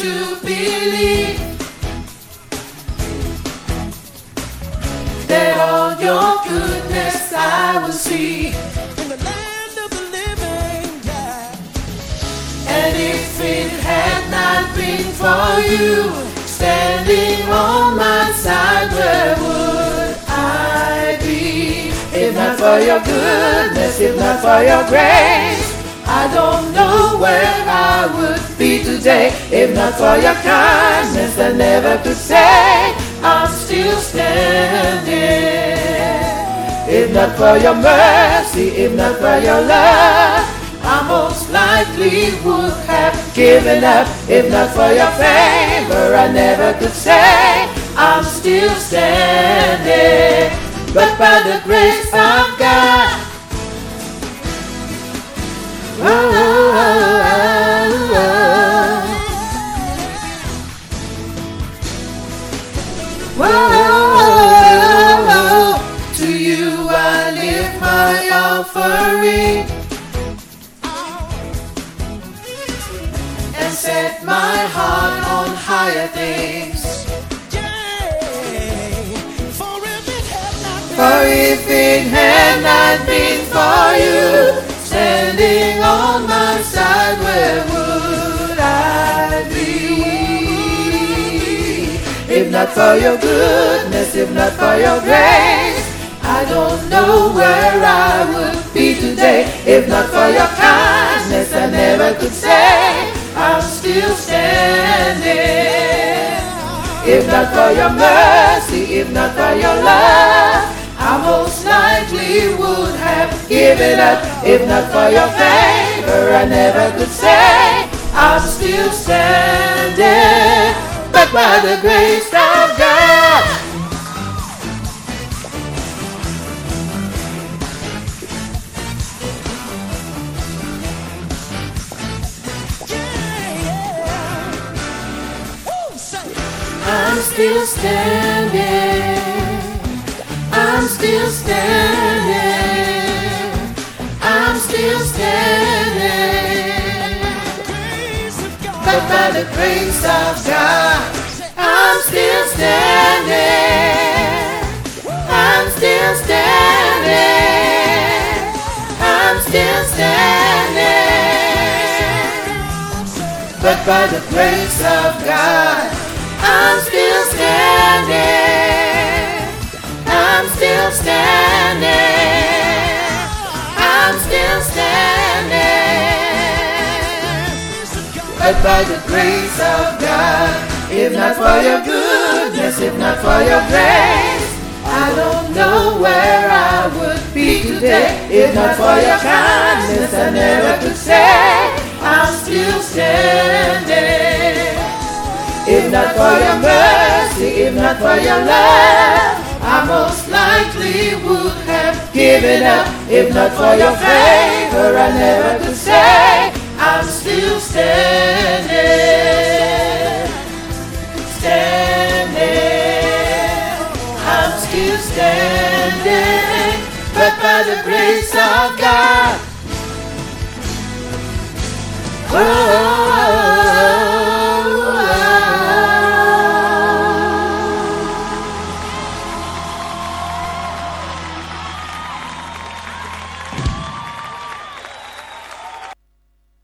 to believe that all your goodness I will see in the land of the living, yeah. And if it had not been for you standing on my side, where would I be? If not for your goodness, if not for your grace, I don't know where I would be today. If not for your kindness, I never could say I'm still standing. If not for your mercy, if not for your love, I most likely would have given up. If not for your favor, I never could say I'm still standing. But by the grace of God, oh, oh, oh, oh, oh, oh, to you I lift my offering and set my heart on higher things. For if it had not been for you standing on my side, where would I be? If not for your goodness, if not for your grace, I don't know where I would be today. If not for your kindness, I never could say I'm still standing. If not for your mercy, if not for your love, I most likely would have given up. If not for your favor, I never could say I'm still standing. But by the grace of God, I'm still standing. I'm still standing. I'm still standing. But by the grace of God, I'm still standing. I'm still standing. I'm still standing. But by the grace of God, I'm still standing. I'm still standing. I'm still standing. But by the grace of God, if not for your goodness, if not for your grace, I don't know where I would be today. If not for your kindness, I never could say I'm still standing. If not for your mercy, if not for your love, I most likely would have given up. If not for your favor, I never could say I'm still standing. Standing. I'm still standing. But by the grace of God, oh,